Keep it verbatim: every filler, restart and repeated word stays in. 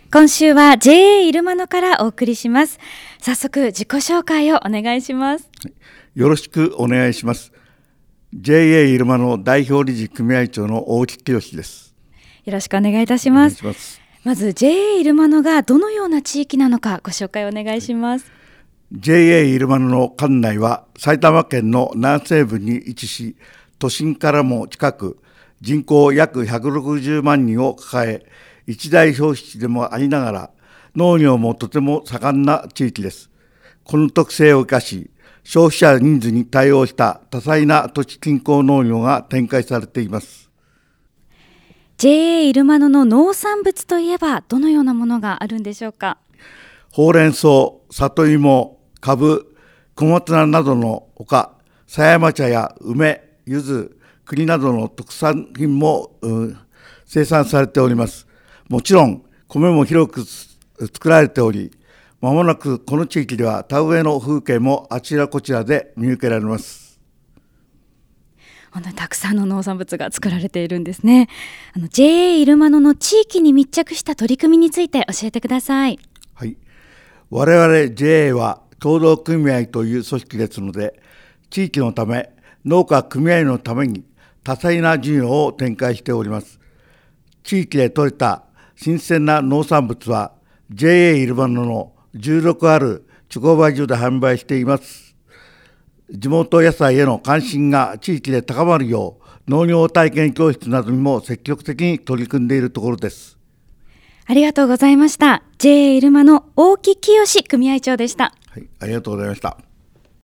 今週は ジェーエー イルマノからお送りします。早速自己紹介をお願いします。 よろしくお願いします。 ジェーエー イルマノ代表理事組合長の大木清です。 よろしくお願いいたします。 お願いします。 まず ジェーエー イルマノがどのような地域なのかご紹介お願いします。 ジェーエー イルマノの管内は埼玉県の南西部に位置し、都心からも近く、人口約ひゃくろくじゅうまんにんを抱え、一大消費地でもありながら、農業もとても盛んな地域です。この特性を生かし、消費者ニーズに対応した多彩な土地近郊農業が展開されています。 ジェーエー イルマノの農産物といえばどのようなものがあるんでしょうか。 ほうれん草、里芋、かぶ、小松菜などのほか、狭山茶や梅、柚子、栗などの特産品も、うん、生産されております。もちろん米も広く作られており、まもなくこの地域では田植えの風景もあちらこちらで見受けられます。 本当にたくさんの農産物が作られているんですね。あの ジェーエー イルマノの地域に密着した取り組みについて教えてください。 はい、我々 ジェーエー は協同組合という組織ですので、地域のため、農家組合のために多彩な事業を展開しております。地域で採れた新鮮な農産物は ジェーエー イルマノのじゅうろくある直売所で販売しています。地元野菜への関心が地域で高まるよう、農業体験教室などにも積極的に取り組んでいるところです。 ありがとうございました。 ジェーエー イルマノ大木清組合長でした。 はい、ありがとうございました。